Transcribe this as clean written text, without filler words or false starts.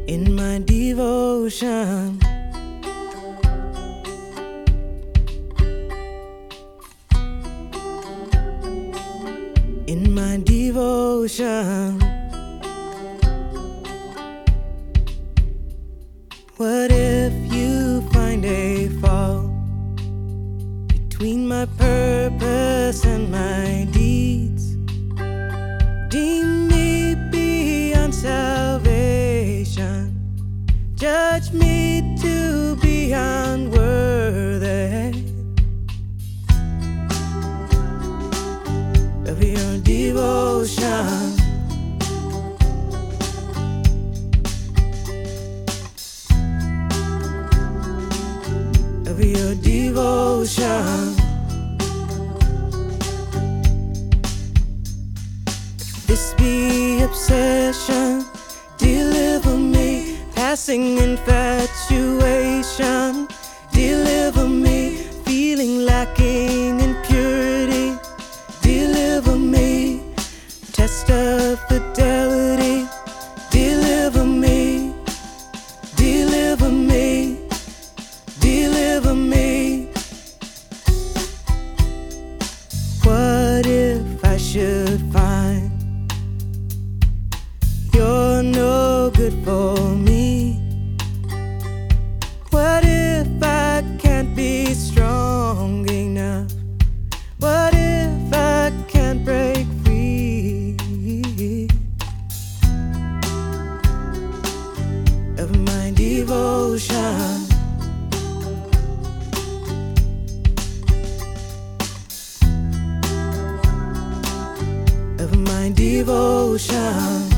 in my devotion. In my devotion. What if you find a fault between my purpose and my deeds? Deem me beyond salvation, judge me to be unworthy of your devotion. Of your devotion. This be obsession, deliver me. Passing infatuation, deliver me. Feeling lacking in purity, deliver me. Test of fidelity, deliver me. Deliver me. Deliver me. What if I should find you're no good for me? What if I can't be strong enough? What if I can't break free of my devotion? Of my devotion.